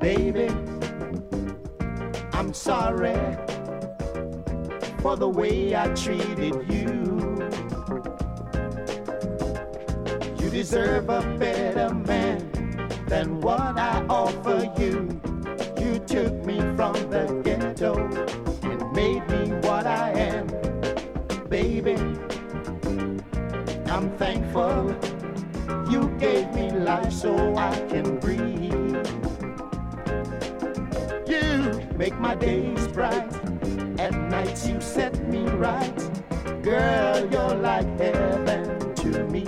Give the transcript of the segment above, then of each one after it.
Baby, I'm sorry for the way I treated you. You deserve a better man than what I offer you. You took me from the ghetto and made me what I am. Baby, I'm thankful you gave me life so I can breathe. You make my days bright, at nights you set me right. Girl, you're like heaven to me.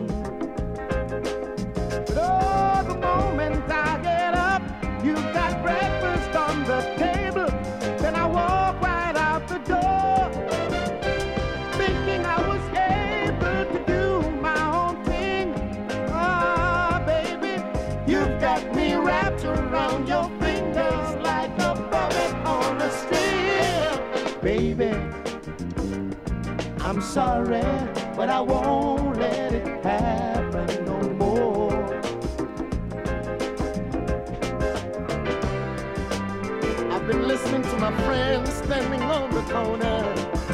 But oh, the moment I get up, you've got breakfast on the table. Then I walk right out the door, thinking I was able to do my own thing. Ah, baby, you've got me wrapped around your fingers like a puppet on a string. Baby, I'm sorry, but I won't let it happen no more. I've been listening to my friends standing on the corner,